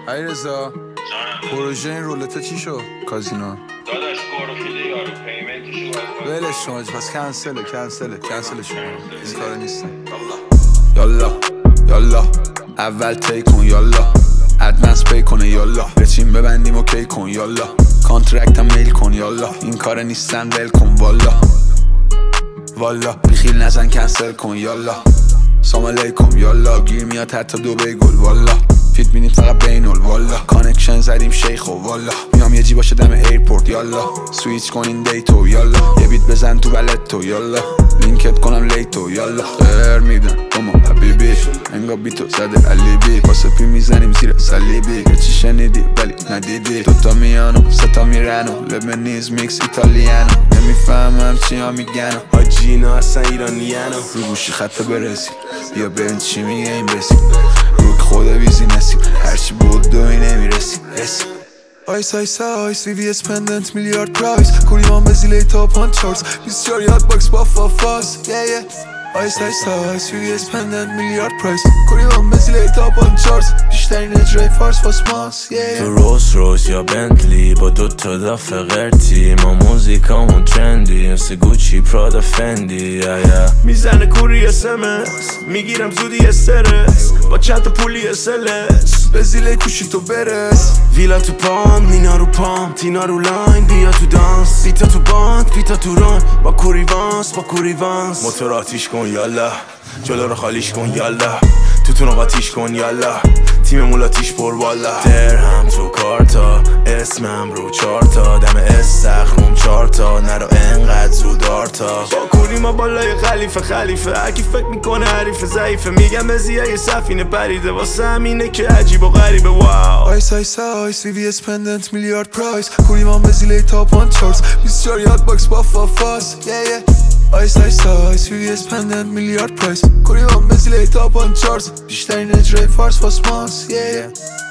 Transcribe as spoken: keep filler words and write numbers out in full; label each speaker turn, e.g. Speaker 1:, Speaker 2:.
Speaker 1: علیرضا پروژه این رولته چی شد؟ کازینو
Speaker 2: داداش گروفیده یارو پیمنتشو باید
Speaker 1: ولش شما پس کنسله کنسله کنسله شما این کارو نیستم. یالا یالا اول تی کن یالا ادوانس پی کنه یالا بچین ببندیم اوکی کن یالا کانترکتم میل کن یالا این کار نیستن ول کن والا والا بیخیل نزن کنسل کن یالا سلام علیکم یالا گیر میاد حتی دو بیگل والا فیت مینیم فقط بینول والا کانکشن زدیم شیخ و والا میام یه جی باشه دم ایرپورت یالا سویچ کنین دیتو یالا یه بیت بزن تو ولتو یالا لینکت کنم لیتو یالا خیر میدن اما حبیبی انگا بیتو زده علیبی واسه پی میزنیم زیر سلیبی یه چی شنیدی ولی ندیدی دوتا میانو ستا میرنو لبنیز میکس ایتالیانو نمیفهمم چی ها میگنو
Speaker 3: حاجی اینا اصلا ایرانیانو
Speaker 1: رو گوشی خط برسیم بیا ببین چی میگه این بسیم روک خود ویزی نسیم هرچی بود دوی نمیرسیم رسیم آیس آیس آیس وی وی اس پندنت میلیارد پرایس کوریمان بزیلی تا پانچارز بیسیار یاد باکس با فافاس yeah yeah آیس آیس آیس وی وی اس پندنت میلیارد پرایس کوریمان بزیلی تا پانچارز بیشترین اجرای فارس فاس ماس yeah
Speaker 3: تو روز روز یا بنتلی با دو تا دافه قرتی ما موزیکامون ترندی مثل گوچی پرادا فندی yeah, yeah. میزنه کوری اس ام اس میگیرم زودی استرس با چند تا پولی اسلس
Speaker 1: بزیلی کوشی تو برس
Speaker 3: ویلا تو پام نینا رو پام تینا رو لاین بیا تو دانس بیتا تو باند بیتا تو ران با کوری وانس با کوری وانس موتور آتیش کن یالا جلو رو خالیش کن یالا توتون رو قاتیش کن یالا تیم مولاتیش پر والا درهم تو کارتا اسمم رو چارتا دم استخرم چارتا نرو انقدر زود آرتا با کوری ما بالای خلیفه خلیفه اکی فکر میکنه حریف ضعیفه میگم بزیه یه سفینه پریده واسه همینه که عجیب و غریبه واو
Speaker 1: آیس آیس آیس وی وی اس پندنت میلیارد پرایس کوریمان بزیلی تا پانچارز بیسیار یاد باکس با فافاس yeah yeah آیس آیس آیس وی وی اس پندنت میلیارد پرایس کوریمان بزیلی تا پانچارز بیشترین اجرای فارس فاس ماس yeah yeah